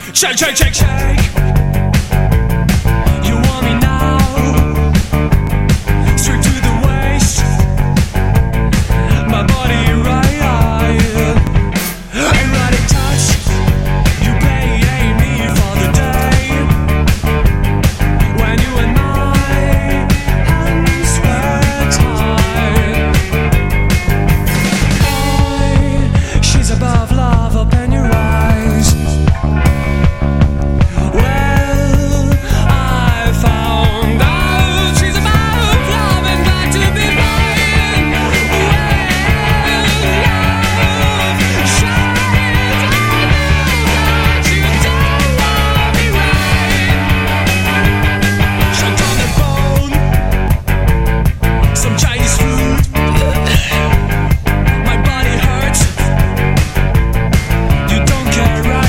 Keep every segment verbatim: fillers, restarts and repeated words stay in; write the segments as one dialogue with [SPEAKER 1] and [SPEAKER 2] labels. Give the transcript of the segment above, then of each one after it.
[SPEAKER 1] Shake, shake, shake, shake. You want me now? Straight to the waist. My body right. Erotic touch. You pay me for the day. When you and my hands were tied. Boy, she's above love. Open your eyes. Well, I found out she's above love and glad to be mine. Well, love shines. I know that you don't want me right. Shut on the phone. Some Chinese food. My body hurts. You don't care, right?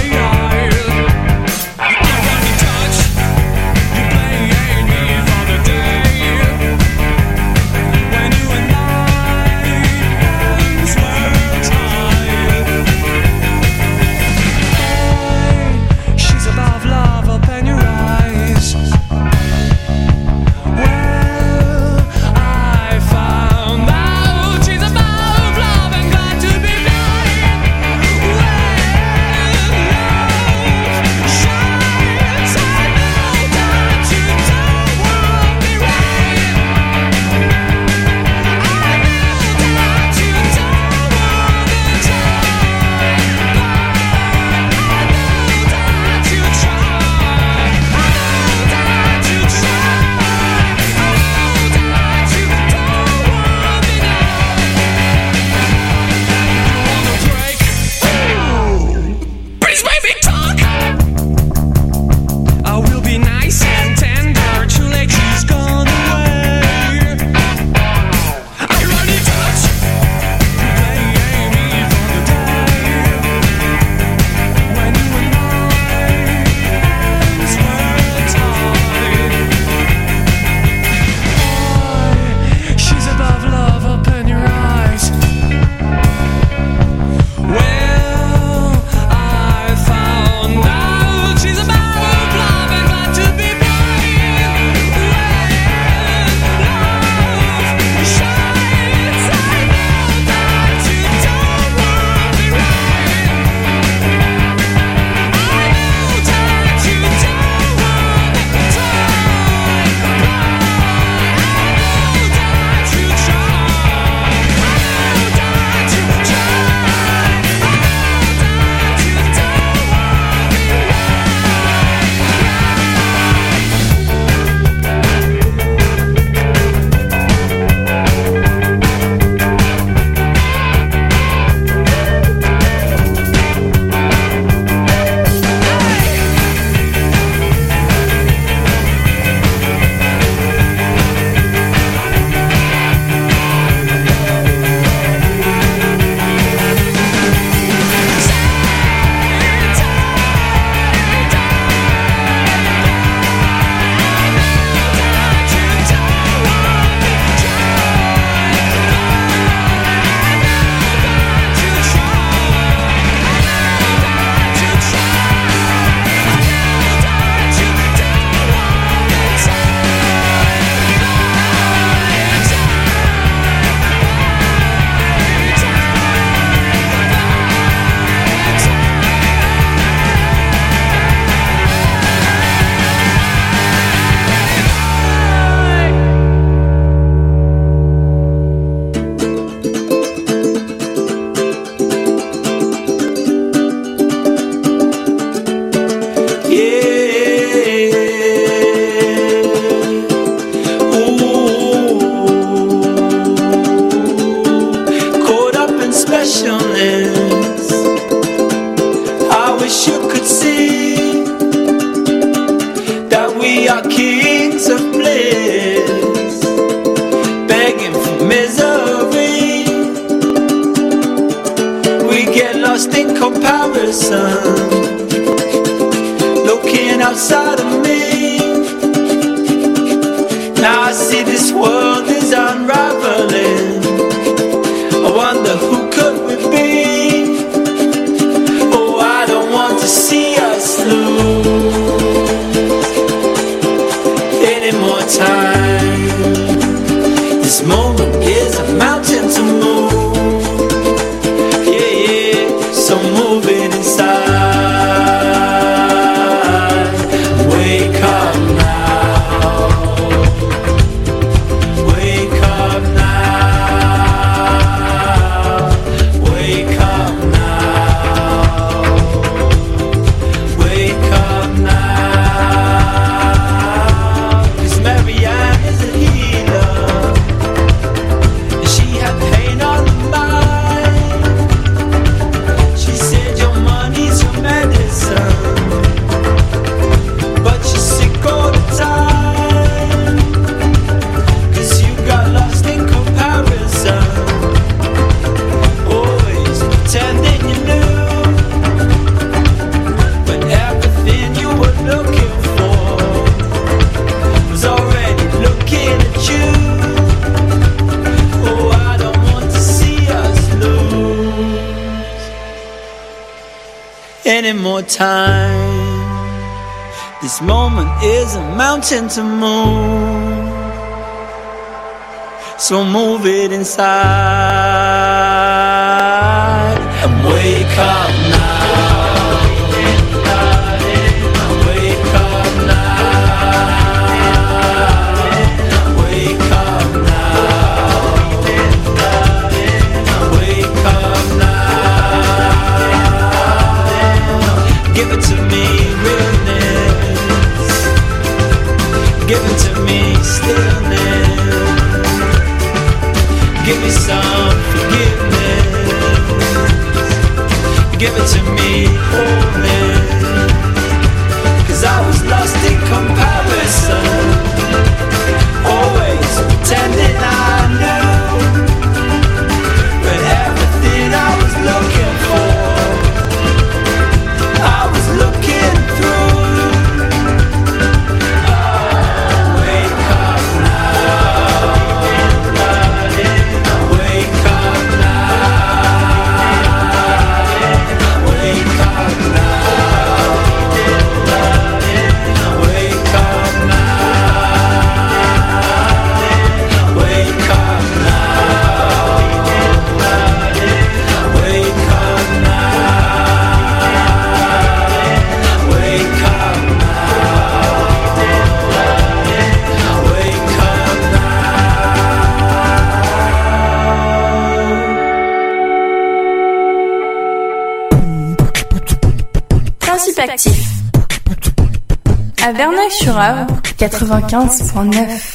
[SPEAKER 2] Outside of me, now I see this world is unraveling. I wonder who could we be? Oh, I don't want to see us lose. more time. This moment is a mountain to move, so move it inside and wake up now. Give it to me, realness. Give it to me, stillness. Give me some forgiveness. Give it to me, wholeness. Cause I was lost in comparison, always pretending I knew, but everything I was looking for I was looking through. Oh, wake up now. Wake up now. Wake up now. Wake up now. Wake up now. Wake up
[SPEAKER 3] Principe actif à Verneuil-sur-Avre quatre-vingt-quinze point neuf.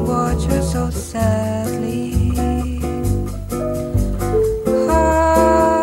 [SPEAKER 4] so sadly. Oh,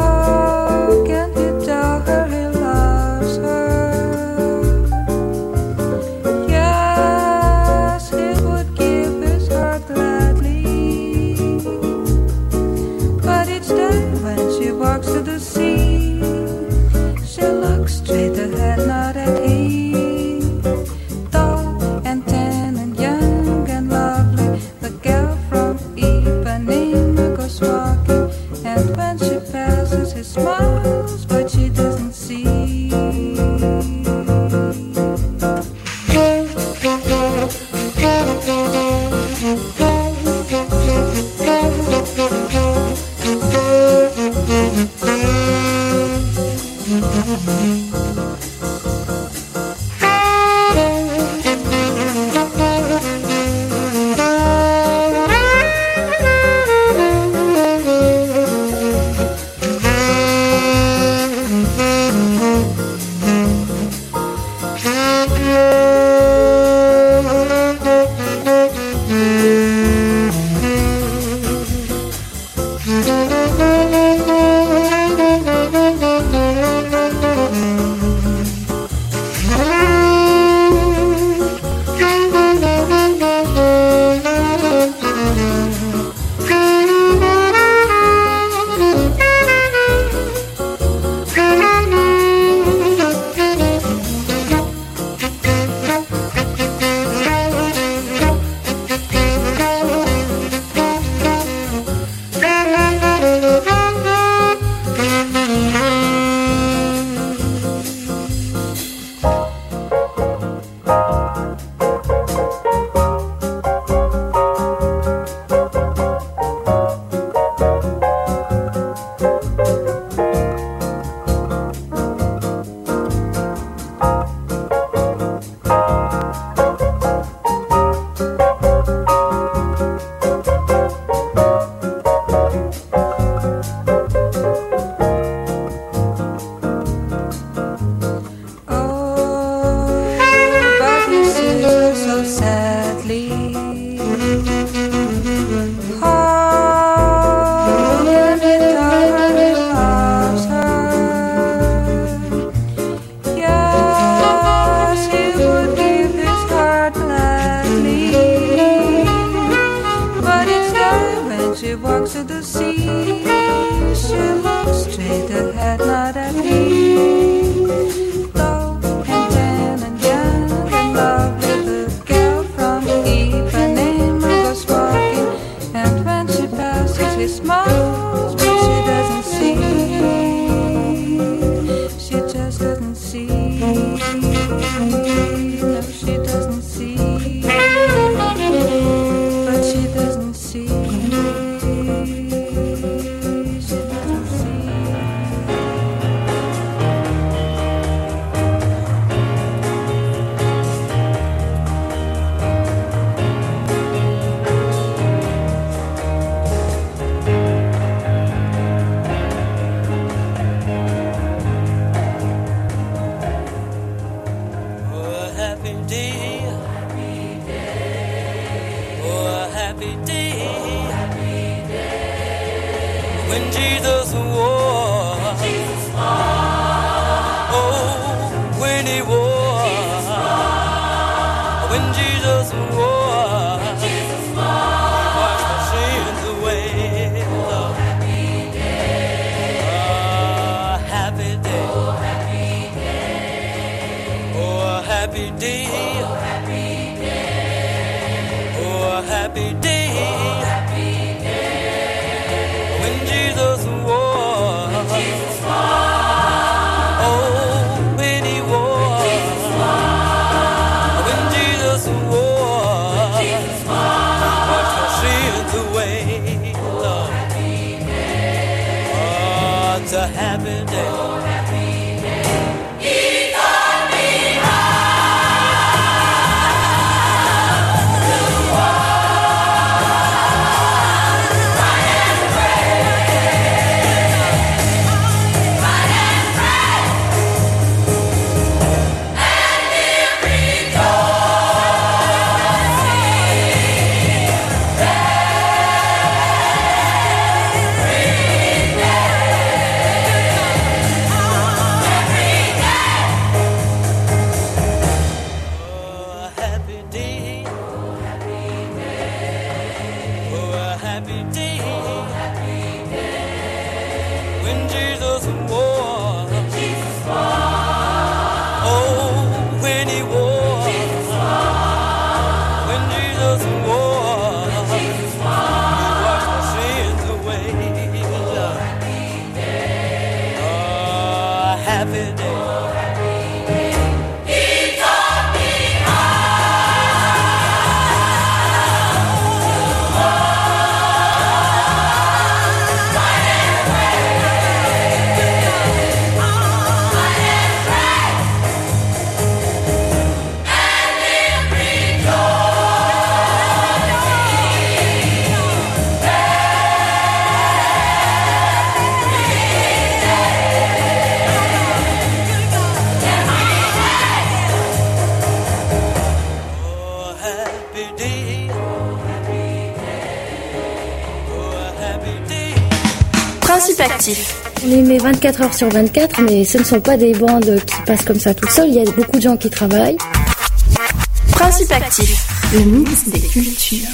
[SPEAKER 3] Actif.
[SPEAKER 4] On les met vingt-quatre heures sur vingt-quatre, mais ce ne sont pas des bandes qui passent comme ça tout seul. Il y a beaucoup de gens qui travaillent.
[SPEAKER 3] Principe Actif, le mix des cultures.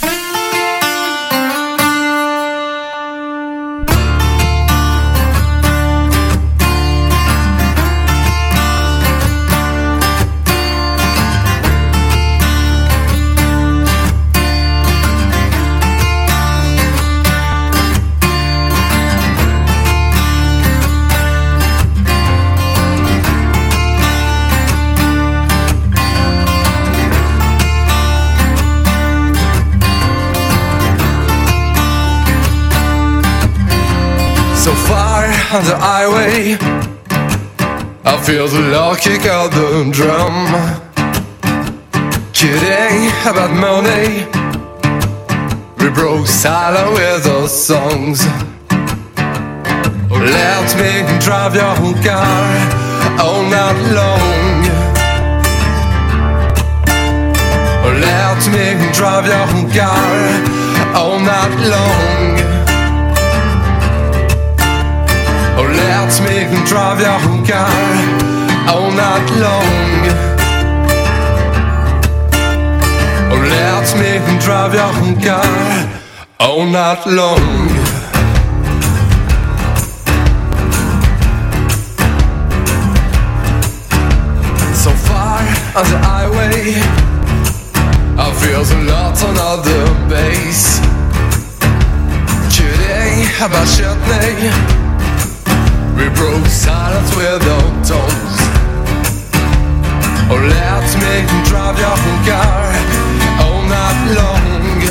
[SPEAKER 2] On the highway, I feel the low kick of the drum. Kidding about money, we broke silent with those songs. Let me drive your car all night long. Let me drive your car all night long. Oh, let me drive your car all night long. Oh, let me drive your car all night long. So far on the highway, I feel a lot on other base. Kidding about Shetney, we broke silence with our tones. Oh, let me drive your car all night long.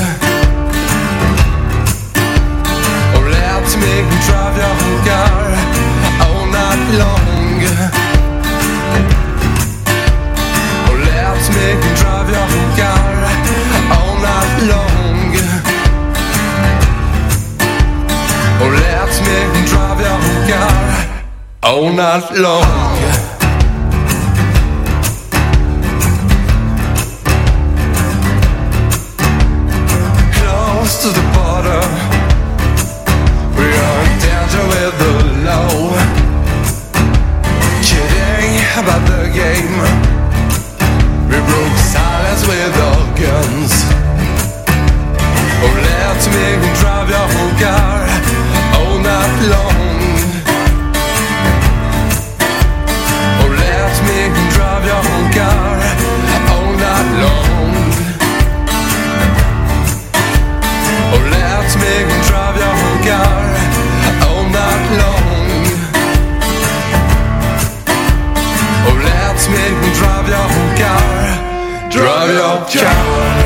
[SPEAKER 2] Oh, let me drive your car all night long. Oh, let me drive your car all night long. Oh, let me drive your car all night long. Close to the border, we are in danger with the law. Kidding about the game, we broke silence with our guns. Oh, let me drive your car all night long. Oh, let me drive your car all night long. Oh, let me drive your car all night long. Oh, let me drive your car, drive your car.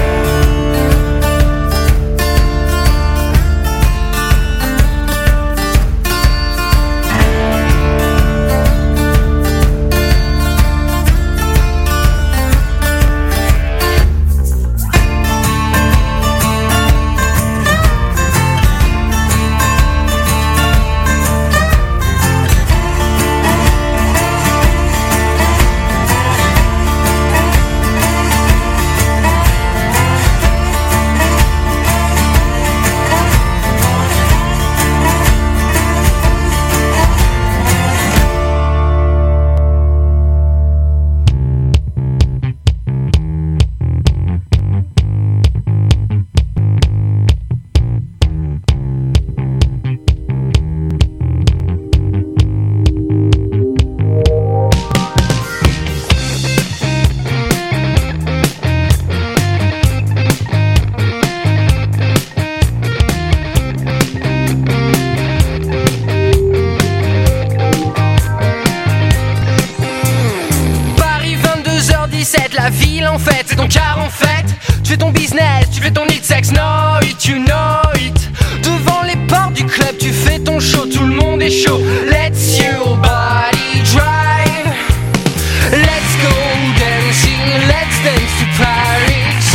[SPEAKER 5] La ville en fait, c'est ton car en fait. Tu fais ton business, tu fais ton hit sex, know it, you know it. Devant les portes du club, tu fais ton show, tout le monde est chaud. Let's your body drive. Let's go dancing, let's dance to Paris.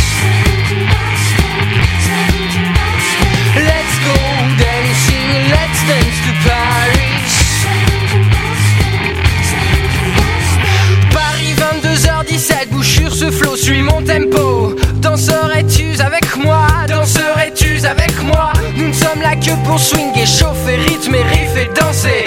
[SPEAKER 5] Let's go dancing, let's dance to Paris. Paris vingt-deux heures dix-sept, bouchure ce flow, suis mon tempo. Danserais-tu avec moi, danserais-tu avec moi? Nous ne sommes là que pour swinguer, chauffer, rythme et riff et danser.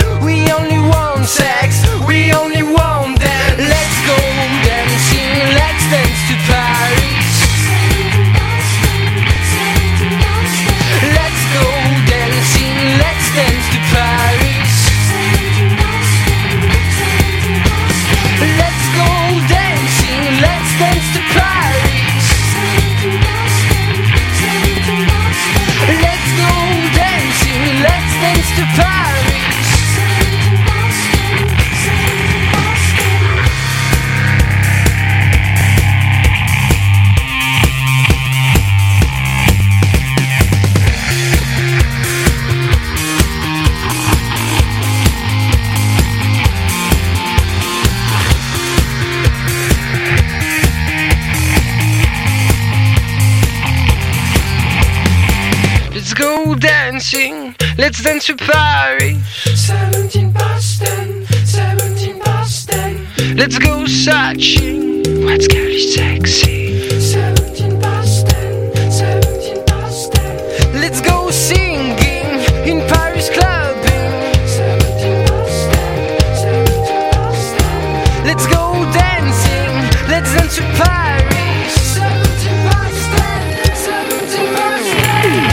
[SPEAKER 5] dancing, let's dance to Paris.
[SPEAKER 1] seventeen Boston, seventeen Boston.
[SPEAKER 5] Let's go searching what's really sexy.
[SPEAKER 1] seventeen Boston, seventeen Boston.
[SPEAKER 5] Let's go singing in Paris clubbing.
[SPEAKER 1] seventeen Boston, seventeen Boston.
[SPEAKER 5] Let's go dancing, let's dance to Paris.
[SPEAKER 1] seventeen Boston, seventeen Boston.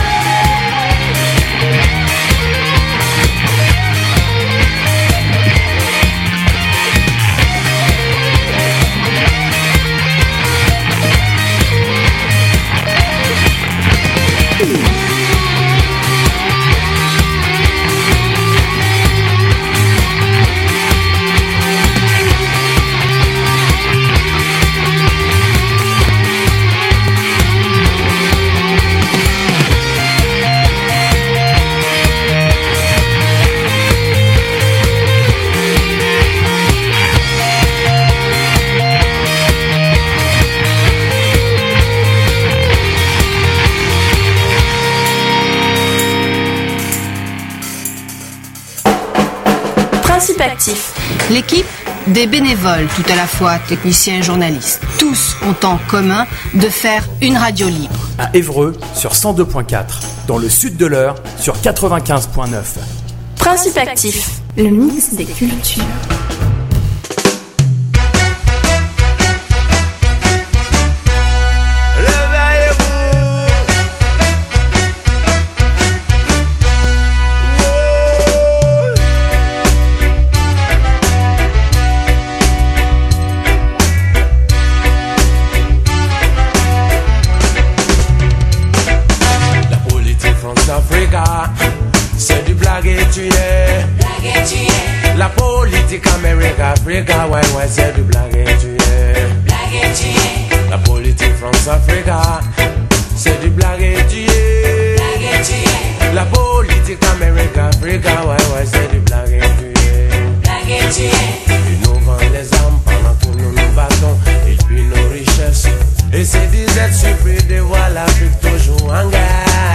[SPEAKER 3] Principe actif.
[SPEAKER 6] L'équipe, des bénévoles, tout à la fois techniciens et journalistes. Tous ont en commun de faire une radio libre.
[SPEAKER 7] À Évreux sur cent deux point quatre, dans le sud de l'Eure sur quatre-vingt-quinze point neuf.
[SPEAKER 3] Principe actif. Le mix des cultures.
[SPEAKER 2] C'est du blague et tu es. La politique Amérique, Africa, ouais, ouais, c'est du blague et tu es. La politique France-Africa, c'est du blague et tu es. La politique Amérique, Africa, ouais, ouais, c'est du blague et tu es. Ils nous vendent les armes pendant que nous nous battons, et puis nos richesses. Et ces disettes surpris de voir l'Afrique toujours en guerre.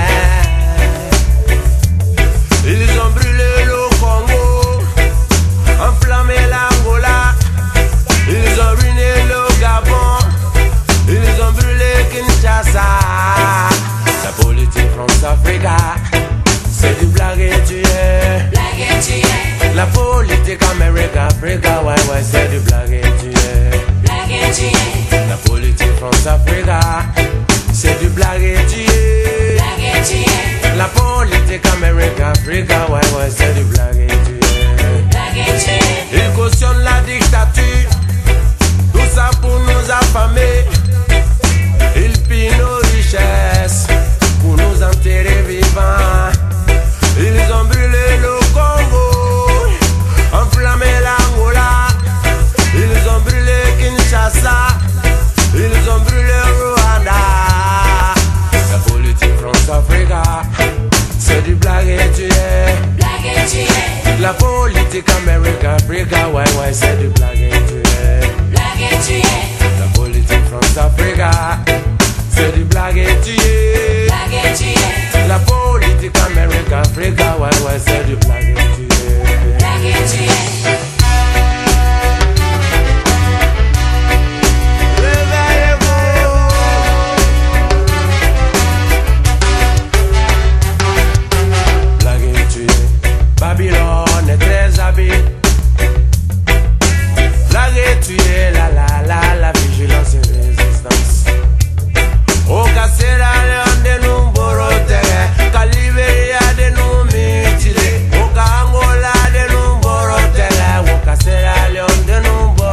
[SPEAKER 2] Ils ont brûlé le Congo, enflammé l'Angola. Ils ont ruiné le Gabon, ils ont brûlé Kinshasa. La politique France-Africa, c'est du blague et tu es. La politique Amérique-Africa, ouais, ouais, c'est du blague et tu es. La politique France-Africa, c'est du blague et tu es. La politique Amérique-Africa, ouais, ouais, c'est du blague et tu es. Ils cautionnent la dictature, tout ça pour nous affamer. Ils pillent nos richesses pour nous enterrer vivants. Ils ont brûlé le Congo, enflammé l'Angola. Ils ont brûlé Kinshasa, ils ont brûlé Rwanda. La politique France-Africa, c'est du blague et tu es. La politique Amérique-Africa, ouais, ouais, c'est du